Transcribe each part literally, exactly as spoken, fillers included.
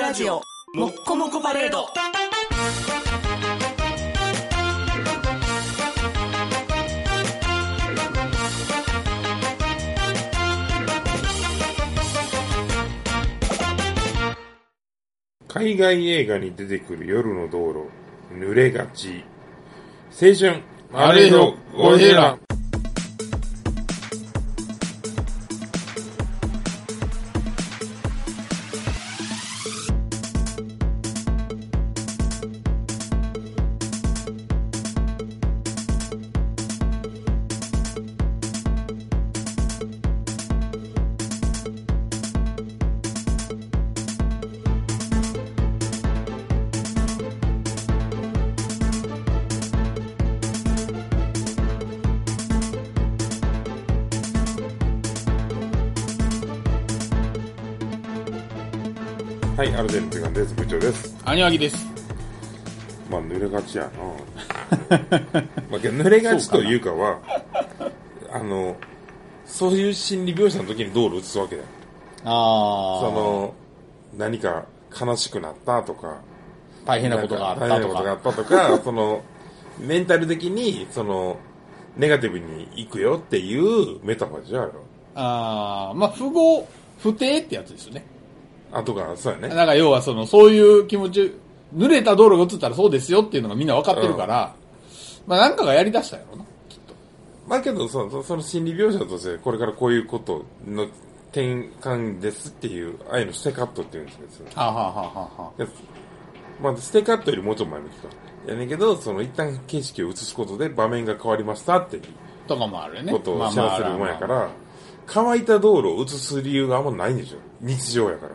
ラジオもっこもこパレード。 海外映画に出てくる夜の道路、濡れがち。青春あれよゴジラ。 はい、アルゼンチンです。部長です。 アニワギです。 まあ、濡れがちやな。まあ、濡れがちというかは、あの、そういう心理描写の時に道路を映すわけだよ。 ああ。 その、何か悲しくなったとか、 大変なことがあったとか。 大変なことがあったとか、その、メンタル的に、その、ネガティブに行くよっていうメタファーじゃある。 ああ、まあ、不合、不定ってやつですよね。 あとか、そうやね。 なんか要はその、そういう気持ち、濡れた道路が映ったらそうですよっていうのがみんな分かってるから、うん、まあなんかがやり出したんやろな、きっと。 まあけど、その、その心理描写として、これからこういうことの転換ですっていう、ああいうのステカットって言うんですよ。 はあ、はあはあはあ、 まあステカットよりもうちょっと前向きか。やねんけど、その一旦景色を映すことで場面が変わりましたっていう。 とかもあるよね。 ことを知らせるもんやから、乾いた道路を映す理由があんまないんでしょ。日常やから。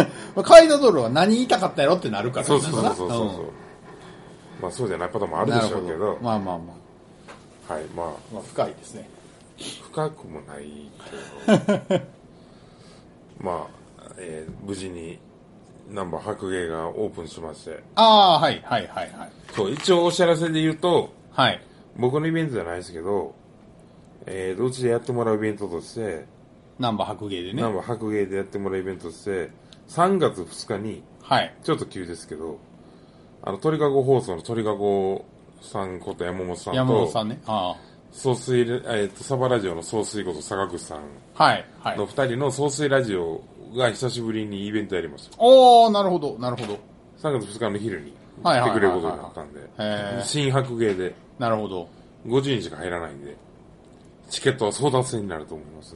乾いた道路は何言いたかったやろってなるから。 そうそうそうそうそう、うん。まあそうじゃないこともあるでしょうけど。どまあまあまあ。はい、まあ。 まあ深いですね。 深くもないけど。まあ、えー、無事にナンバー白芸がオープンしまして。 ああ、はいはいはいはい。 そう、一応お知らせで言うと、 はい。 僕のイベントじゃないですけど、えー、うちでやってもらうイベントとして、 ナンバー白芸でね。 ナンバー白芸でやってもらうイベントとして、さんがつふつかに、 はい。 ちょっと急ですけど、あの、鳥かご放送の鳥かごさんこと山本さんと、 山本さんね。ああ。 総水、えっ、ー、と、サバラジオの総水こと坂口さん。 はい。はい。 の二人の総水ラジオが久しぶりにイベントやります。 おー、なるほど、なるほど。 さんがつふつかの昼に来てくれることになったんで、新白芸で。 なるほど。 ごじゅうにんしか入らないんで、チケットは争奪戦になると思いますん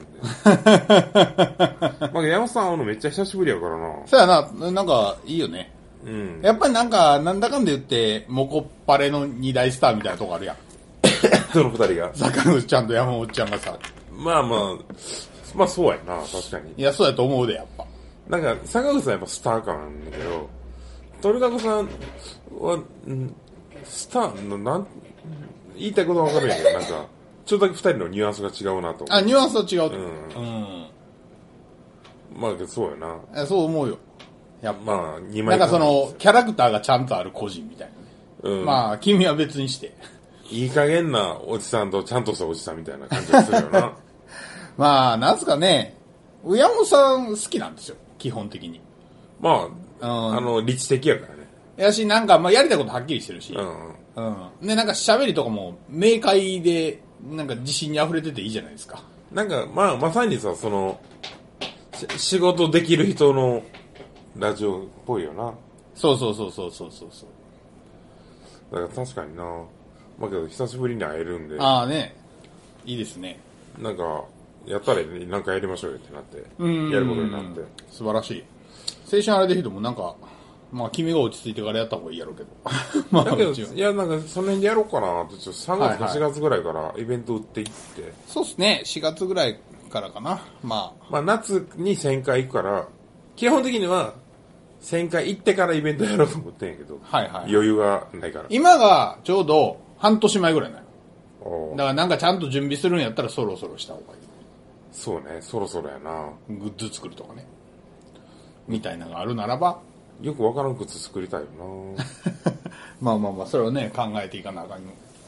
で。まあ山本さん会うのめっちゃ久しぶりやからな。 そうやな、なんかいいよね。 うん。 やっぱりなんか、なんだかんで言って、モコッパレの二大スターみたいなとこあるやん。 その二人が。 坂口ちゃんと山本ちゃんがさ。 まあまあ、まあそうやな、確かに。 いや、そうやと思うで、やっぱ。 なんか、坂口さんやっぱスター感あるんだけど、鳥かごさんは、んスターの、なん、言いたいことはわかるんやけど、なんか、ちょっとだけ二人のニュアンスが違うなと思う。 あ、ニュアンスは違う。 うん。うん。まあ、そうやな。 そう思うよ。やっぱ。 まあ、二枚なんかその、キャラクターがちゃんとある個人みたいなね。うん。まあ、君は別にして。 いい加減なおじさんとちゃんとしたおじさんみたいな感じがするよな。 まあ、なんすかね、山本さん好きなんですよ、基本的に。 まあ、うん、あの、理知的やからね。 やし、なんか、まあ、やりたいことはっきりしてるし。 うん。 うん。で、なんか喋りとかも、明快で、なんか自信に溢れてていいじゃないですか。 なんか、まあ、まさにさ、その、仕事できる人のラジオっぽいよな。 そうそうそうそうそうそうそう。 だから確かにな。まあけど、久しぶりに会えるんで。 ああね。いいですね。 なんか、やったらなんかやりましょうよってなって。やることになって。 素晴らしい。青春あれでひともなんか、まあ君が落ち着いてからやった方がいいやろうけど。まあだけど、いやなんかその辺でやろうかなって、ちょっとさんがつかしがつぐらいからイベント打っていって。はいはい、 そうっすね。しがつぐらいからかな。まあ。 まあ夏にせんかい行くから、基本的にはせんかい行ってからイベントやろうと思ってんやけど。 はいはい。 余裕がないから。 今がちょうど半年前ぐらいなの。 だからなんかちゃんと準備するんやったらそろそろした方がいい。 そうね、そろそろやな。 グッズ作るとかね。みたいなのがあるならば。 よくわからん靴作りたいよな。 まあまあまあ、それをね、考えていかなあかん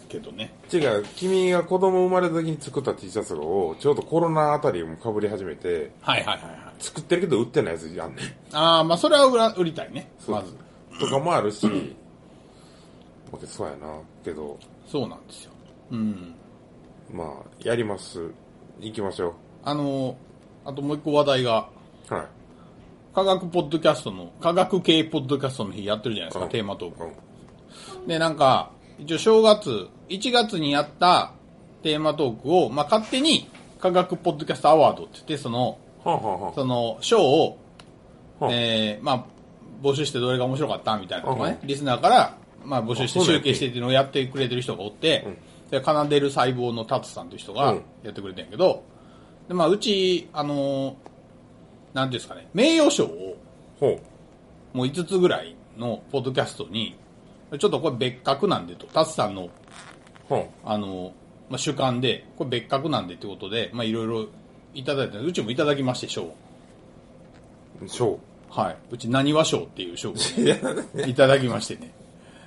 けどね。 違う、君が子供生まれた時に作った T シャツを、ちょうどコロナあたりも被り始めて、 はいはいはいはい。 作ってるけど売ってないやつあんねん。 ああ、まあそれは売ら売りたいね。まず。 とかもあるし、そうやな、けど。 そうなんですよ。うん。 まあ、やります。行きましょう。 あの、あともう一個話題が、 はい。 科学ポッドキャストの、科学系ポッドキャストの日やってるじゃないですか、 うん、 テーマトーク。 うん、 で、なんか、一応正月、いちがつにやったテーマトークを、まあ、勝手に科学ポッドキャストアワードって言って、その、 はあはあはあ、 その、賞を、 はあ、 えー、まあ、募集してどれが面白かったみたいなのとかね、リスナーから、まあ、募集して集計してっていうのをやってくれてる人がおって、うん、で、奏でる細胞のタツさんという人がやってくれてんやけど、で、まあ、うち、あのー、なんていうんですかね、名誉賞を、もういつつぐらいのポッドキャストに、ちょっとこれ別格なんでと、タツさんの、あの、まあ、主観で、これ別格なんでってことで、まあ、いろいろいただいた、うちもいただきまして、賞。 賞はい。うち、何は賞っていう賞を、ね、いただきましてね。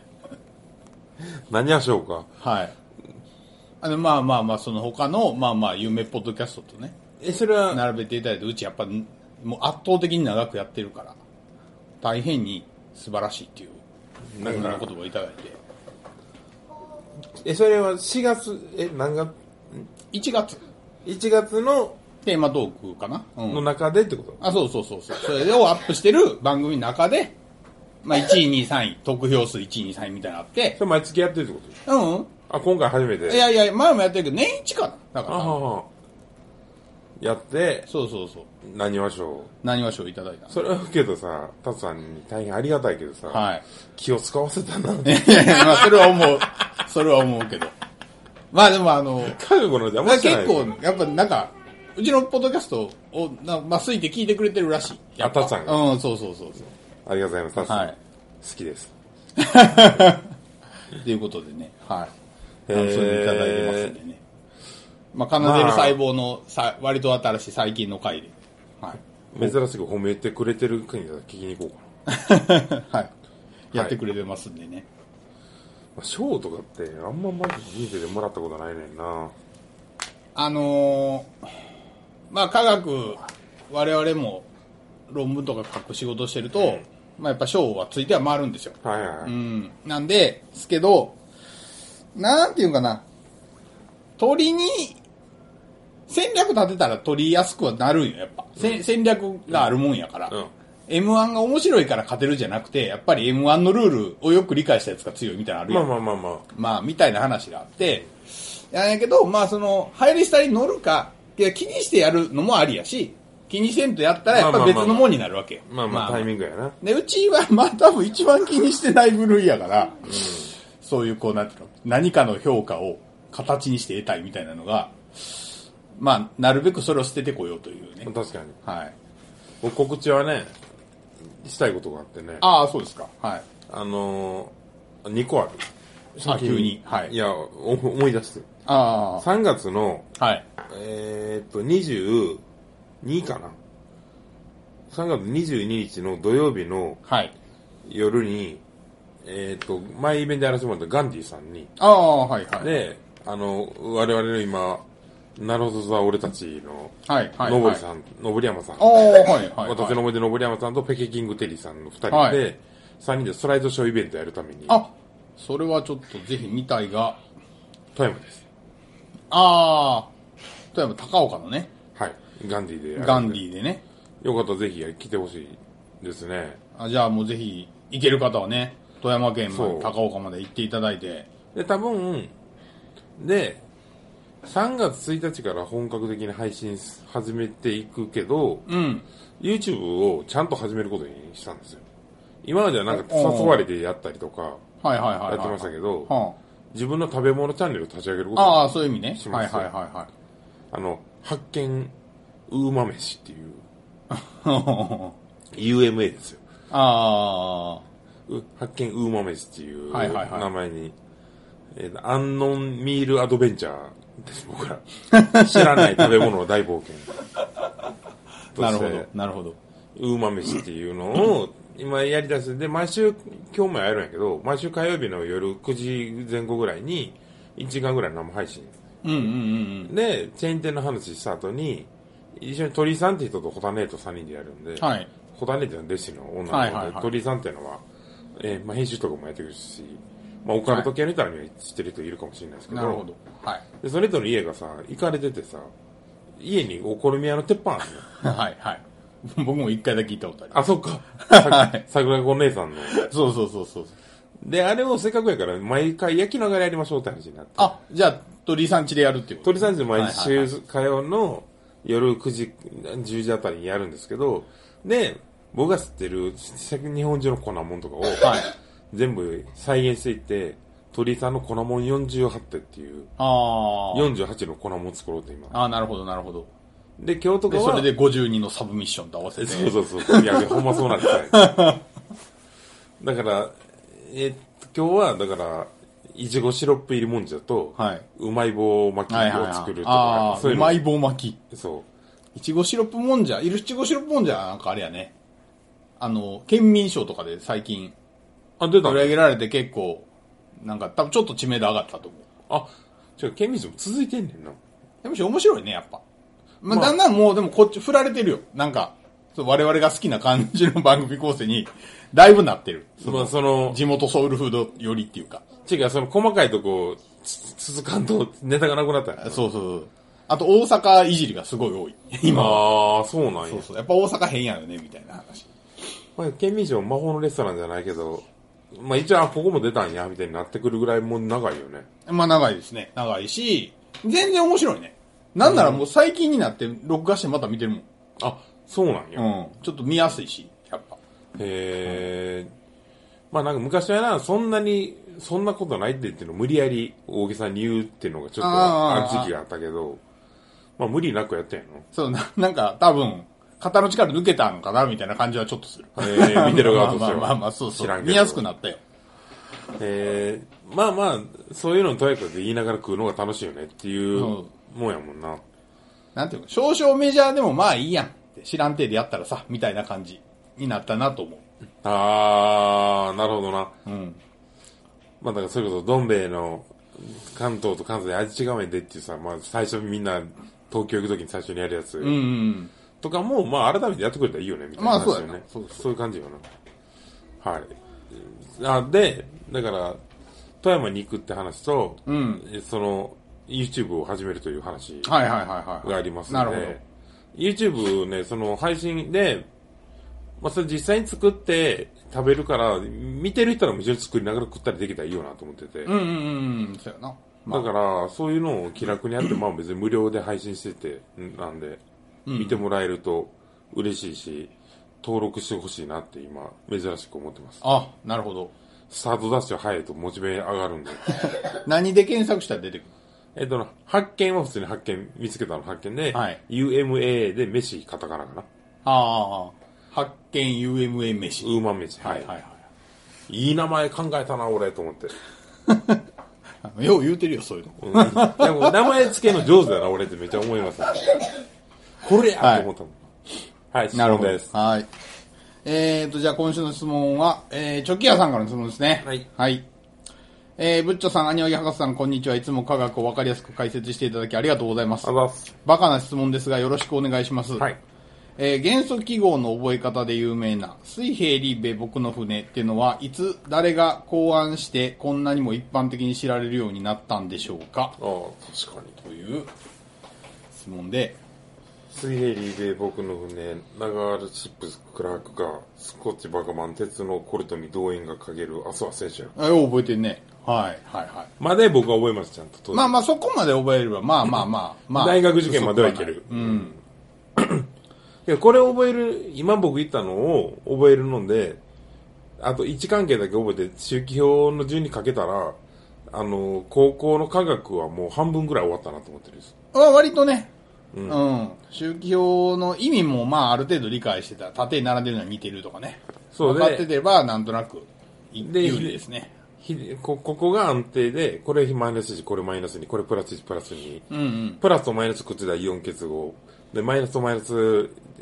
何は賞か。 はい。あの、まあまあまあ、その他の、まあまあ、有名ポッドキャストとね。 え、それは並べていただいて、うちやっぱ、もう圧倒的に長くやってるから、大変に素晴らしいっていう、なんかの言葉をいただいて。 え、それはしがつ、え、何月 ? いちがつ。 いちがつのテーマトークかな、 うん、の中でってこと？ あ、そうそうそうそう。それをアップしてる番組の中で、まあ、いちい、にい、さんい、得票数いちい、にい、さんいみたいなのあって。 それ毎月やってるってこと？ うん。 あ、今回初めて。 いやいや、前もやってるけど、年一かな。だから。 あははやって、 そうそうそう。 何話賞。 何話賞いただいた。 それはけどさ、タツさんに大変ありがたいけどさ、 はい。 気を使わせたな。 いやいや、まあ、それは思う。それは思うけど。まあでもあの、 科学の邪魔してない。 結構、やっぱなんか、うちのポッドキャストを、なまあ、すいて聞いてくれてるらしい。 やっぱタツさんが。 うん、そうそうそうそう。 ありがとうございます、タツさん。 はい。 好きです。 ということでね、はい。 えー、 それいただいてますんでね。まあ、奏でる細胞のさ、割と新しい最近の回で。はい。 珍しく褒めてくれてる国だけ聞きに行こうかな。はい。やってくれてますんでね。 まあ、賞とかってあんままず人生でもらったことないねんな。 あのー、まあ科学、我々も論文とか書く仕事してると、うん、まあやっぱ賞はついては回るんですよ。 はいはいはい。 うん。なんで、ですけど、なんていうかな、鳥に、戦略立てたら取りやすくはなるんよ、やっぱ。うん、戦略があるもんやから。うん、エムワン が面白いから勝てるじゃなくて、やっぱり エムワン のルールをよく理解したやつが強いみたいなのあるやん。 まあまあまあまあ。 まあ、みたいな話があって、ややけど、まあその、流行り廃りに乗るか、いや気にしてやるのもありやし、気にせんとやったらやっぱ別のもんになるわけよ。 まあまあ、まあまあ、タイミングやな。 で、うちはまあ多分一番気にしてない部類やから、うん、そういうこうなんていうの、何かの評価を形にして得たいみたいなのが、まあ、なるべくそれを捨ててこようというね。 確かに。 はい。 僕告知はね、したいことがあってね。 ああ、そうですか。はい。 あのー、にこある。 あ、急に。はい。 いや、思い出して。 ああ。 さんがつの、 はい。 えー、っと、にじゅうにかな。さんがつにじゅうににちの土曜日の夜に、はい、えー、っと、前イベントやらせてもらったガンディさんに。 ああ、はいはい。 で、あの、我々の今、なるほどさ、俺たちの、 はい、はい。 のぼりさん、のぼり山さん。 ああ、はい、はい。 私の思い出のぼり山さんとペケキングテリーさんのふたりで、はい、さんにんでスライドショーイベントやるために。 あ、それはちょっとぜひ見たいが。 富山です。 ああ、富山高岡のね。 はい。ガンディでやる。 ガンディでね。 よかったらぜひ来てほしいですね。 あ、じゃあもうぜひ行ける方はね、富山県まで高岡まで行っていただいて。 で、多分、で、さんがつついたちから本格的に配信始めていくけど、 うん、 YouTube をちゃんと始めることにしたんですよ。今まではなんか誘われてやったりとか、やってましたけど、自分の食べ物チャンネルを立ち上げることにします。 ああ、そういう意味ね。はいはいはいはい。 あの、発見ウーマ飯っていう、ユーエムエー ですよ。 ああ。発見ウーマ飯っていうはいはいはい名前に、えー、アンノンミールアドベンチャーです、僕ら。知らない食べ物の大冒険。 なるほど、なるほど。 ウーマ飯っていうのを今やり出して、で、毎週、今日もやるんやけど、毎週火曜日の夜くじぜん後ぐらいに、 いちじかんぐらいの生配信。 うんうんうんうん。 で、チェーン店の話した後に、一緒に鳥居さんって人とホタネーとさんにんでやるんで、 はい。 ホタネーってのは弟子の女の子で、 はいはいはい、 鳥居さんっていうのは、えー、まあ編集とかもやってくるし、まあオカルト系の人には知ってる人いるかもしれないですけど、 なるほど。はい。 で、その人の家がさ、行かれててさ、家にお好み屋の鉄板あるの。はいはい。僕も一回だけ聞いたことある。 あ、そっか。 はい。 桜子姉さんの。 そうそうそうそう。 で、あれをせっかくやから毎回焼きながらやりましょうって話になって。 あ、じゃあ、鳥さん家でやるっていうこと、 鳥さん家で毎週火曜の夜くじ、じゅうじあたりにやるんですけど、で、僕が知ってる日本中の粉もんとかを、全部再現していって、鳥さんの粉もんよんじゅうはち手っていう、 あよんじゅうはちの粉もん作ろうって今。 ああ、なるほどなるほど。 で、今日とかは。 で、それでごじゅうにんのサブミッションと合わせて。 そうそうそう。いや、ほんまそうなんですよ。だから、えー、今日は、だから、いちごシロップ入りもんじゃと、はい、うまい棒巻きを作るとか、 はいはいはい、そういうの。うまい棒巻き。そう。 いちごシロップもんじゃ、いるいちごシロップもんじゃ、なんかあれやね。あの、県民賞とかで最近、 あ、出た。 取り上げられて結構、なんか多分ちょっと知名度上がったと思う。 あ、じゃあ県民賞続いてんねんな。 県民賞面白いね、やっぱ。まあ、だんだんもうでもこっち振られてるよ。なんか、我々が好きな感じの番組構成に、だいぶなってる。 その、その、 地元ソウルフードよりっていうか。 違う、その細かいとこ、つ続かんとネタがなくなったんそうそうそう。あと大阪いじりがすごい多い。 今。ああ、そうなんや。 そうそう。やっぱ大阪変やよね、みたいな話。 まあ、県民賞魔法のレストランじゃないけど、まあ一応、あ、ここも出たんや、みたいになってくるぐらいもう長いよね。 まあ長いですね。長いし、全然面白いね。なんならもう最近になって録画してまた見てるもん。 あ、そうなんや。 うん。ちょっと見やすいし、やっぱ。 へー。まあなんか昔はな、そんなに、そんなことないって言ってるの無理やり大げさに言うっていうのがちょっとある時期があったけど、まあ無理なくやったんやのそう、な、なんか多分、肩の力抜けたのかなみたいな感じはちょっとする。 えー、見てる側としては。 まあまあまあ、そうそう。知らんけど。見やすくなったよ。 えー、まあまあ、そういうのとやかく言いながら食うのが楽しいよねっていうもんやもんな。 なんていうの、少々メジャーでもまあいいやんって知らん程でやったらさ、みたいな感じになったなと思う。 あー、なるほどな。 うん。 まあだからそれこそどん兵衛の関東と関西で味違うねんでっていうさ、まあ最初みんな東京行くときに最初にやるやつ。 うんうん。 とかも、まあ改めてやってくれたらいいよね、みたいな話よね。 まあそうやな。そうそう。 そういう感じよな。はい。あ、で、だから、富山に行くって話と、 うん、 その、YouTube を始めるという話がありますので、 なるほど。 YouTube ね、その配信で、まあそれ実際に作って食べるから、見てる人らも一緒に作りながら食ったりできたらいいよなと思ってて。 うんうんうん、そうやな。 まあ、だから、そういうのを気楽にやって、まあ別に無料で配信してて、なんで、見てもらえると嬉しいし、登録してほしいなって今、珍しく思ってます。 あ、なるほど。 スタートダッシュ早いとモチベ上がるんで。 何で検索したら出てくる？ えっとな、発見は普通に発見、見つけたの発見で、 はい、 ユーエムエー で飯カタカナかな。 ああ、発見 ユーエムエー 飯。 ウーマン飯。 はいはいはい。 いい名前考えたな、俺、と思って。 よう言うてるよ、そういうの。 うん、いやもう名前付けの上手だな、俺ってめっちゃ思います。これやと思ったもん。はい、はい、質問です。 はい。えーと、じゃあ今週の質問は、えー、チョキヤさんからの質問ですね。 はい。 はい。えー、ブッチョさん、アニワギ博士さん、こんにちは。いつも科学をわかりやすく解説していただきありがとうございます。 ありがとうございます。 バカな質問ですが、よろしくお願いします。 はい。 えー、元素記号の覚え方で有名な水平リベ僕の船っていうのは、いつ誰が考案してこんなにも一般的に知られるようになったんでしょうか？ ああ、確かに。 という質問で、 水平リーベ僕の船、ナガールシップスクラークがスコッチバカマン、鉄のコルトミ同円がかけるアスワ選手。 あ、よう覚えてんね。はいはいはい。 まで僕は覚えます、ちゃんと。 まあまあそこまで覚えれば、まあまあまあまあ。 大学受験まではいける。 うん。 いや、これ覚える、今僕言ったのを覚えるので、あと位置関係だけ覚えて周期表の順にかけたら、あの、高校の科学はもう半分ぐらい終わったなと思ってるんです。 あ、割とね。 うん。 うん。周期表の意味もまあある程度理解してたら、縦に並んでるのは似てるとかね。 そうで。 分かっててれば、なんとなく、有利ですね。 こ、ここが安定で、これマイナスいち、これマイナスに、これプラスいち、プラスに。 うんうん。 プラスとマイナスくっついたらイオン結合。で、マイナスとマイナス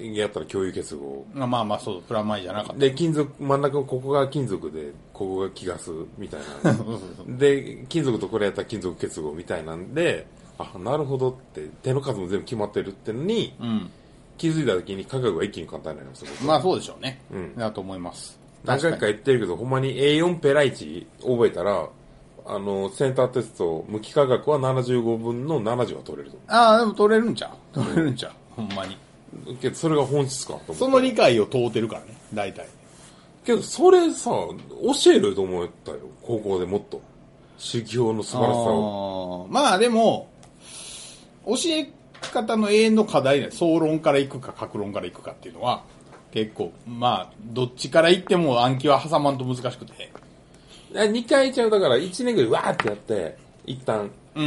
やったら共有結合。 まあまあまあそう、プラマイじゃなかった。 で、金属、真ん中のここが金属で、ここが気ガスみたいな。で、金属とこれやったら金属結合みたいなんで、あ、なるほどって、手の数も全部決まってるってのに、うん、気づいた時に価格が一気に簡単になります。 まあそうでしょうね。うん。だと思います。 何回か言ってるけど、ほんまに エーよん ペラいち覚えたら、あの、センターテスト、無機化学はななじゅうごぶんのななじゅうは取れると。 ああ、でも取れるんちゃう取れるんちゃう、ほんまに。 けど、それが本質かと思って。 その理解を問うてるからね、大体。 けど、それさ、教えると思ったよ、高校でもっと。周期表の素晴らしさを。 あまあでも、教え方の永遠の課題ね、総論から行くか、格論から行くかっていうのは、結構、まあ、どっちから行っても暗記は挟まんと難しくて。 にかいちゃう、だからいちねんぐらいわーってやって、一旦。 うん。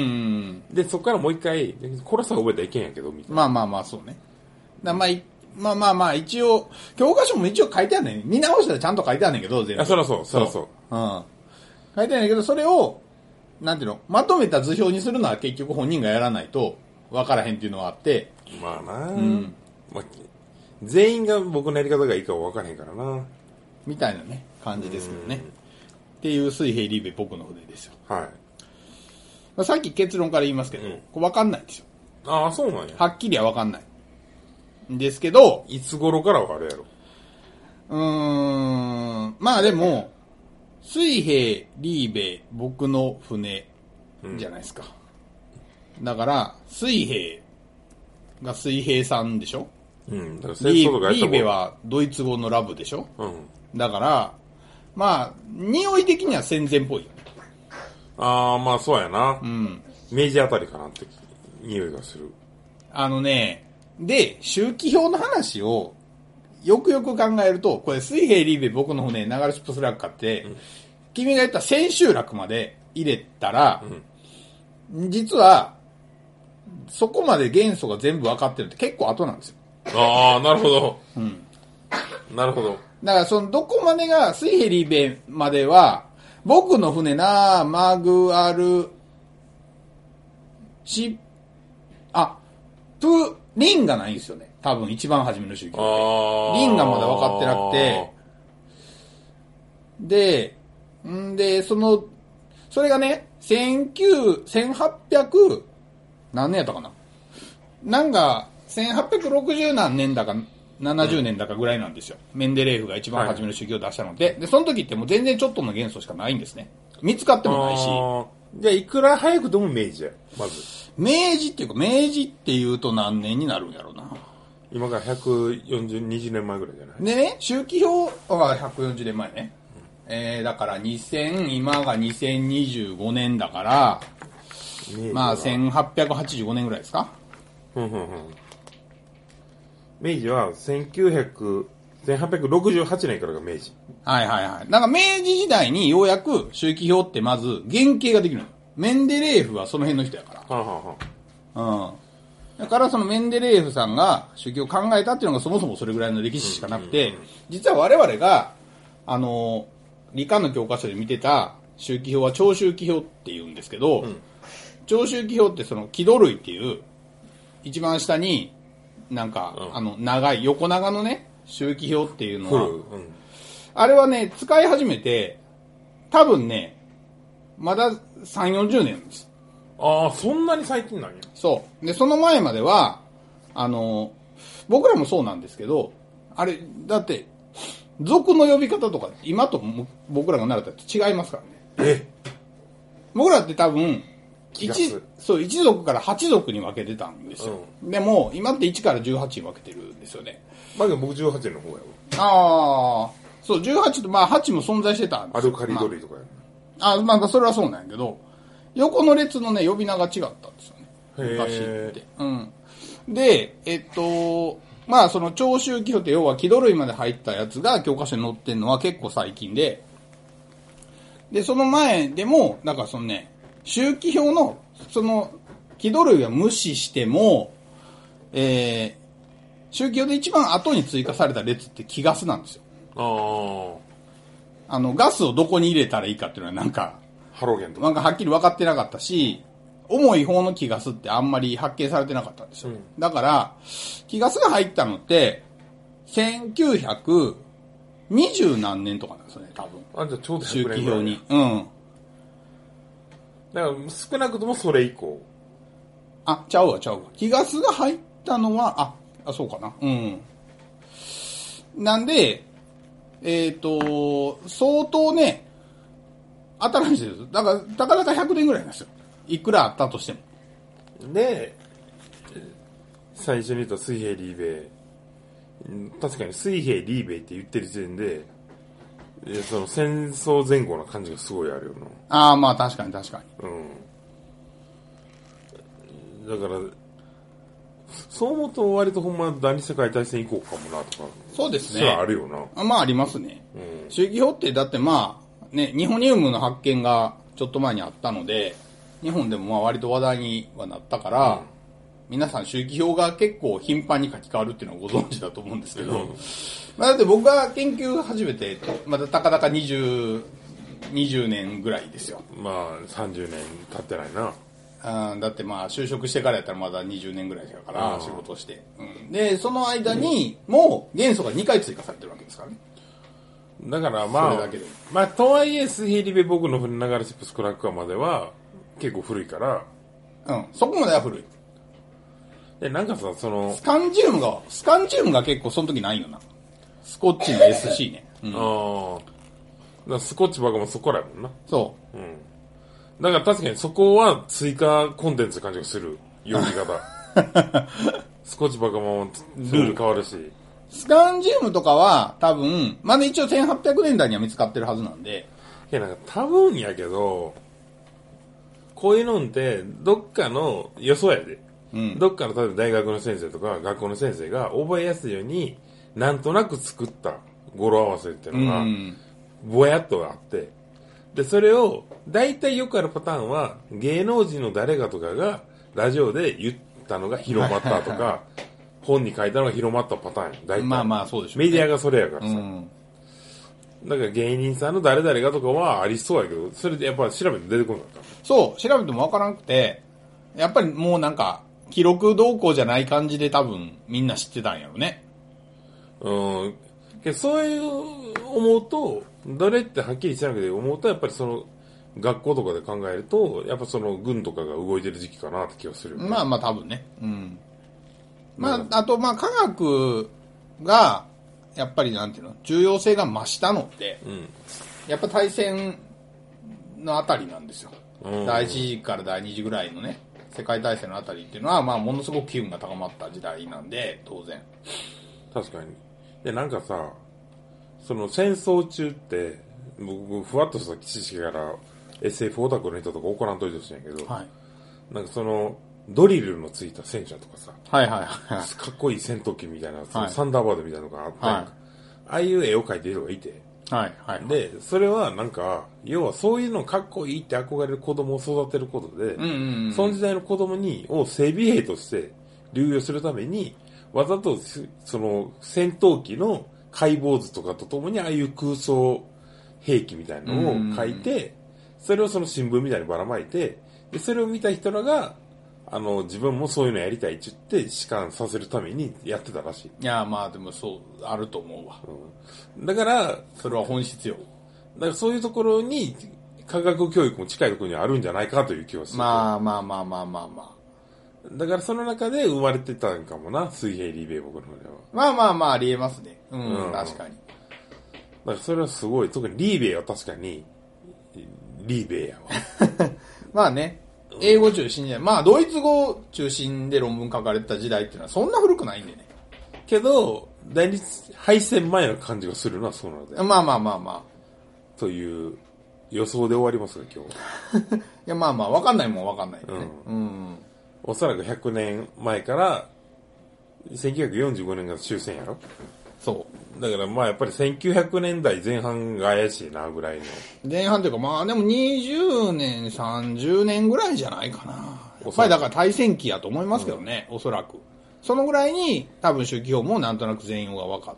で、そこからもう一回、これさ覚えたらいけんやけど、みたいな。 まあまあまあ、そうね。だまあ、まあまあまあ、一応、教科書も一応書いてあるねん。見直したらちゃんと書いてあるねんけど、全部。 あ、そらそう、そらそう。 うん。書いてあるんだけど、それを、なんていうの、まとめた図表にするのは結局本人がやらないと、分からへんっていうのはあって。 まあな、うん、まあ、全員が僕のやり方がいいかは分からへんからな。 みたいなね、感じですけどね。っていう水平リーベ僕の筆ですよ。はい。まあ、さっき結論から言いますけど、うん、これ分かんないんですよ。 ああ、そうなんや。 はっきりは分かんない。んですけど、 いつ頃から分かるやろ。 うーん、まあでも、水平リーベ僕の船じゃないですか。うん、だから、水平が水平さんでしょ。うん。だから戦争とかやったリーベはドイツ語のラブでしょ。うん。だから、まあ、匂い的には戦前っぽいよね。 ああ、まあそうやな。うん。明治あたりかなって匂いがする。 あのね、で、周期表の話をよくよく考えると、これ水平リーベ僕の船、流れシップスラックかって、うん、君が言った千秋楽まで入れたら、うん、実は、そこまで元素が全部分かってるって結構後なんですよ。 ああ、なるほど。うん。なるほど。 だからそのどこまでが水平リーベまでは僕の船なマグアルシあプリンがないんですよね。多分一番初めの周期表リンがまだ分かってなくてでんでそのそれがねせんきゅうせんはっぴゃく何年やったかななんかせんはっぴゃくろくじゅう何年だかななじゅうねんだかぐらいなんですよ。メンデレーフが一番初めの周期を出したので、はい、で、その時ってもう全然ちょっとの元素しかないんですね。見つかってもないし。 じゃあいくら早くても明治や、まず。 明治っていうか、明治っていうと何年になるんやろうな。 今からひゃくよんじゅう、にじゅうねんまえぐらいじゃないでね、周期表はひゃくよんじゅうねんまえね。うん、えー、だからにせん、今がにせんにじゅうごねんだから、まあせんはっぴゃくはちじゅうごねんぐらいですか。うんうんうん。 明治はせんきゅうひゃく、せんはっぴゃくろくじゅうはちねんからが明治。 はいはいはい。だから明治時代にようやく周期表ってまず原型ができるの。メンデレーフはその辺の人やから。はあはあ、うん。だからそのメンデレーフさんが周期を考えたっていうのがそもそもそれぐらいの歴史しかなくて、うんうんうん、実は我々が、あの、理科の教科書で見てた周期表は超周期表って言うんですけど、うん、超周期表ってその軌道類っていう一番下になんか、うん、あの長い横長のね周期表っていうのは、うん、あれはね使い始めて多分ねまださんじゅうよんじゅうねんなんです。 ああそんなに最近なんや。 そうでその前まではあの僕らもそうなんですけどあれだって属の呼び方とか今と僕らが習ったと違いますからね。え僕らって多分一そう一族からはち族に分けてたんですよ、うん、でも今っていちからじゅうはちに分けてるんですよね。 まあでも僕じゅうはちの方やわ。 ああそうじゅうはちとまあはちも存在してたんですよ。 アルカリド類とかや、 まあ、あまあそれはそうなんやけど横の列のね呼び名が違ったんですよね昔って、うん、でえっとまあその長周期表って要は軌道類まで入ったやつが教科書に載ってるのは結構最近ででその前でもなんかそのね周期表のその軌道類は無視しても、えー、周期表で一番後に追加された列って気ガスなんですよ。ああのガスをどこに入れたらいいかっていうのはなんかハロゲンとかなんかはっきり分かってなかったし重い方の気ガスってあんまり発見されてなかったんですよ、うん、だから気ガスが入ったのってせんきゅうひゃくにじゅう何年とかなんですよね、多分。 あ、じゃあちょうど周ひゃくねんぐらい期表に。うん。 だから少なくともそれ以降。 あ、ちゃうわ、ちゃうわ。気ガスが入ったのは、あ、あ、そうかな。うん。なんで、えっ、と、相当ね、新しいです。だから、たかだかひゃくねんぐらいなんですよ。いくらあったとしても。 で、最初に言った水平リーベイ。確かに水平リーベイって言ってる時点で、その戦争前後の感じがすごいあるよな。 ああ、まあ確かに確かに。 うん。だから、そう思うと割とほんま第二次世界大戦行こうかもなとか。 そうですね。 それはあるよな。 あまあありますね。 うん、 周期表ってだってまあ、ね、ニホニウムの発見がちょっと前にあったので、日本でもまあ割と話題にはなったから、うん、皆さん周期表が結構頻繁に書き換わるっていうのはご存知だと思うんですけど、うん、まあだって僕が研究始めて、まだたかだかにじゅう、にじゅうねんぐらいですよ。 まあさんじゅうねん経ってないな。 あだってまあ就職してからやったらまだにじゅうねんぐらいだから、仕事して、うん。で、その間にもう元素がにかい追加されてるわけですからね。 だからまあ、まあとはいえ水平リベ僕の船流れシップスクラックアまでは結構古いから。 うん、そこまでは古い。 で、なんかさ、その、 スカンジウムが、スカンジウムが結構その時ないよな。スコッチの エスシー ね。うん、 ああ。だからスコッチバカもそこらやもんな。 そう。 うん。だから確かにそこは追加コンテンツ感じがする。読み方。スコッチバカもルール変わるし。 スカンジウムとかは多分、まだ一応せんはっぴゃくねんだいには見つかってるはずなんで。 いやなんか多分やけど、こういうのってどっかの予想やで。うん、どっかの例えば大学の先生とか学校の先生が覚えやすいようになんとなく作った語呂合わせっていうのがぼやっとあって、でそれを大体よくあるパターンは芸能人の誰かとかがラジオで言ったのが広まったとか本に書いたのが広まったパターンや大体。 まあまあそうでしょうね。 メディアがそれやからさ、うん、だから芸人さんの誰々がとかはありそうやけど、それでやっぱ調べて出てこなかった。 そう調べてもわからなくて、やっぱりもうなんか記録動向じゃない感じで多分みんな知ってたんやろね。 うん。けどそういう思うと、どれってはっきりしなくて思うと、やっぱりその学校とかで考えると、やっぱその軍とかが動いてる時期かなって気がするよね。 まあまあ多分ね。うん。まあ、あとまあ科学が、やっぱりなんていうの、重要性が増したのって、うん、やっぱ大戦のあたりなんですよ。うん、だいいち次からだいに次ぐらいのね。世界大戦のあたりっていうのは、まあ、ものすごく機運が高まった時代なんで、当然。 確かに。で、なんかさ、その戦争中って、僕、ふわっとした知識から エスエフ オタクの人とか怒らんといてほしいんやけど、はい、なんかその、ドリルのついた戦車とかさ、 はいはいはい、 かっこいい戦闘機みたいな、そのサンダーバードみたいなのがあったやんか、はい、ああいう絵を描いてる人がいて、 はいはい、 で、それはなんか、要はそういうのかっこいいって憧れる子供を育てることで、 うんうんうん、 その時代の子供に、を整備兵として流用するために、わざとその戦闘機の解剖図とかとともにああいう空想兵器みたいなのを書いて、うんうん、それをその新聞みたいにばらまいて、で、それを見た人らが、あの、自分もそういうのやりたいって言って、弛緩させるためにやってたらしい。 いや、まあでもそう、あると思うわ。 うん、だから、 それは本質よ。 だからそういうところに、科学教育も近いところにあるんじゃないかという気はする。 まあまあまあまあまあまあ。 だからその中で生まれてたんかもな、水平リベイ僕の方では。 まあまあまあ、ありえますね。うん、うん、確かに。 だからそれはすごい、特にリーベイは確かに、リーベイやわ。まあね。英語中心じゃない。まあ、ドイツ語中心で論文書かれてた時代っていうのはそんな古くないんでね。 けど、第二敗戦前の感じがするのはそうなので。 まあまあまあまあ。 という予想で終わりますが、今日。 いや、まあまあ、わかんないもんわかんないよね。うん。うん、 おそらくひゃくねんまえから、せんきゅうひゃくよんじゅうごねんが終戦やろ？ そう。 だからまあやっぱりせんきゅうひゃくねんだいぜん半が怪しいなぐらいの。 前半というかまあでもにじゅうねん、さんじゅうねんぐらいじゃないかな。やっぱりだから大戦期やと思いますけどね、うん、おそらく。そのぐらいに多分周期表もなんとなく全容が分かって、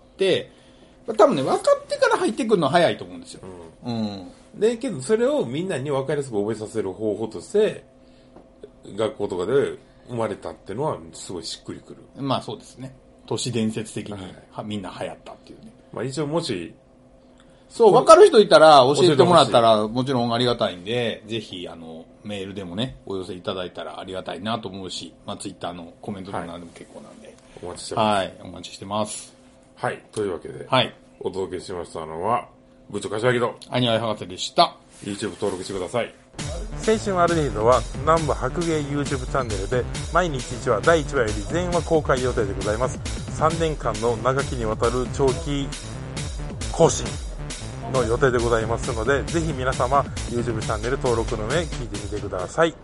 多分ね、分かってから入ってくるのは早いと思うんですよ。うん。 うん、で、けどそれをみんなに分かりやすく覚えさせる方法として、学校とかで生まれたっていうのはすごいしっくりくる。 まあそうですね。 都市伝説的に、はい、みんな流行ったっていうね。 まあ一応もし、 そう、わかる人いたら教えてもらったらもちろんありがたいんで、ぜひあの、メールでもね、お寄せいただいたらありがたいなと思うし、まあツイッターのコメントとかでも結構なんで、はい、 お待ちしてます。 はい、お待ちしてます。 はい、というわけで、 はい、 お届けしましたのは、部長柏木と、 アニワイ博士でした。 YouTube 登録してください。 青春アルデヒドは南部白芸 YouTube チャンネルで毎日いちわだいいちわより全話公開予定でございます。さんねんかんの長きにわたる長期更新の予定でございますので、ぜひ皆様 YouTube チャンネル登録の上聞いてみてください。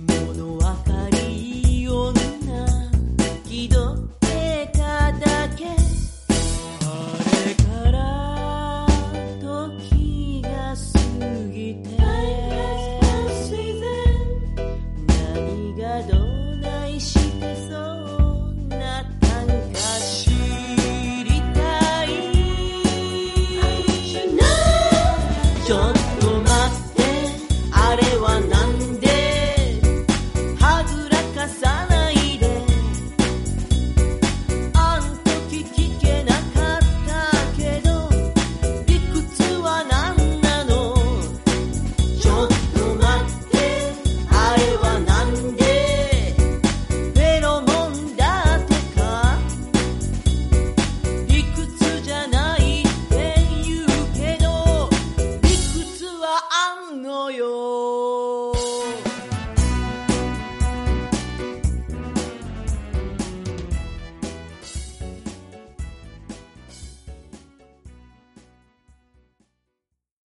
気取ってただけ